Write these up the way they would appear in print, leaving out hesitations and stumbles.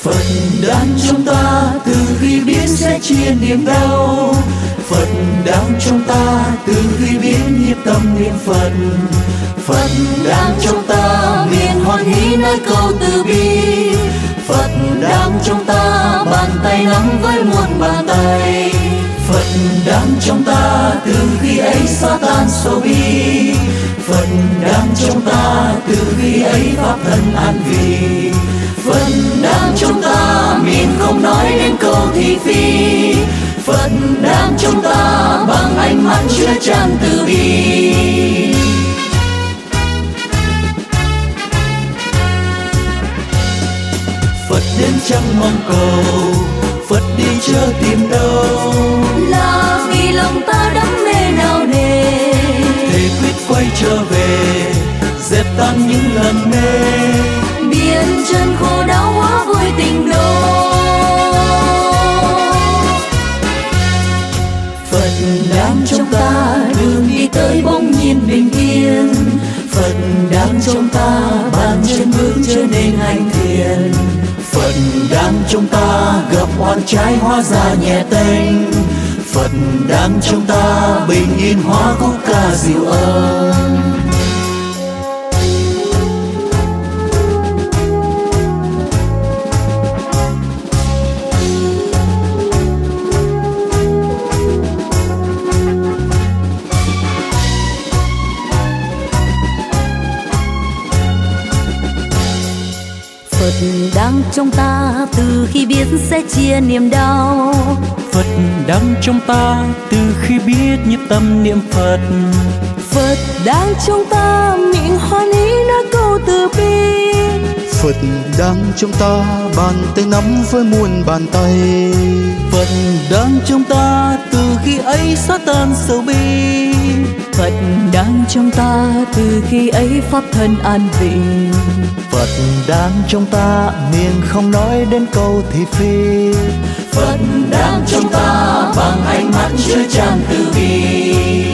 Phật đang trong ta từ khi biết sẽ chia niềm đau. Phật đang trong ta từ khi biết nhiếp tâm niệm Phật. Phật đang trong ta miền hoan hỷ nói câu từ bi. Phật đang trong ta bàn tay nắm với muôn bàn tay. Phật đang trong ta từ khi ấy sa tan sầu bi. Phật đang trong ta từ khi ấy pháp thân an vị. Phật đang trong ta miệng không nói đến câu thị phi. Phật đang trong ta bằng ánh mắt chứa chan từ bi. Phật đến chẳng mong cầu, Phật đi chớ tìm đâu. Là vì lòng ta đắm mê nào nề, Thề quyết quay trở về, dẹp tan những lầm mê. biển chân khổ đau hóa vui tình đô. Phật đang trong ta đường đi tới bỗng nhiên bình yên. Phật đang trong ta bàn chân bước trở nên hành thiền. Phật đang trong ta gặp oan trái hóa ra nhẹ tênh. Phật đang trong ta bình yên hóa khúc ca dịu êm. Phật đang trong ta từ khi biết sẽ chia niềm đau. Phật đang trong ta từ khi biết nhiếp tâm niệm Phật. Phật đang trong ta miệng hoan hỷ nói câu từ bi. Phật đang trong ta bàn tay nắm với muôn bàn tay. Phật đang trong ta từ khi ấy xóa tan sầu bi. Phật đang trong ta từ khi ấy pháp thân an vị. Phật đang trong ta miệng không nói đến câu thị phi. Phật đang trong ta bằng ánh mắt chứa chan từ bi.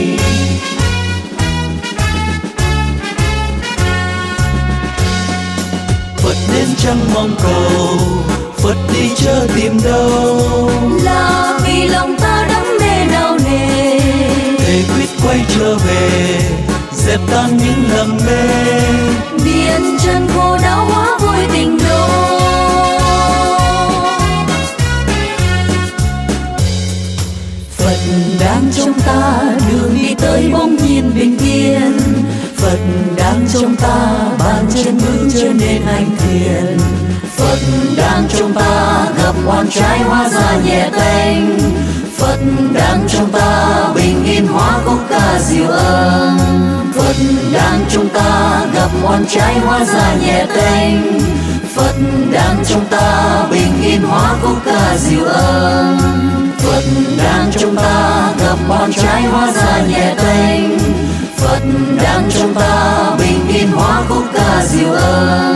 Phật đến chẳng mong cầu, Phật đi chớ tìm đâu. Là vì lòng ta đắm mê nào nề, Thề quyết quay trở về, dẹp tan những lầm mê. biển chân khổ đau hóa vui tình đô. Phật đang trong ta đường đi tới bỗng nhiên bình yên. Phật đang trong ta bàn chân bước trở nên hành thiền. Phật đang trong ta gặp oan trái hóa ra nhẹ tênh. Phật đang trong ta bình yên hóa khúc ca dịu êm. Phật đang trong ta gặp oan trái hóa ra nhẹ tênh. Phật đang trong ta bình yên hóa khúc ca dịu êm. Phật đang trong ta gặp oan trái hóa ra nhẹ tênh. Phật đang trong ta bình yên hóa khúc ca dịu êm.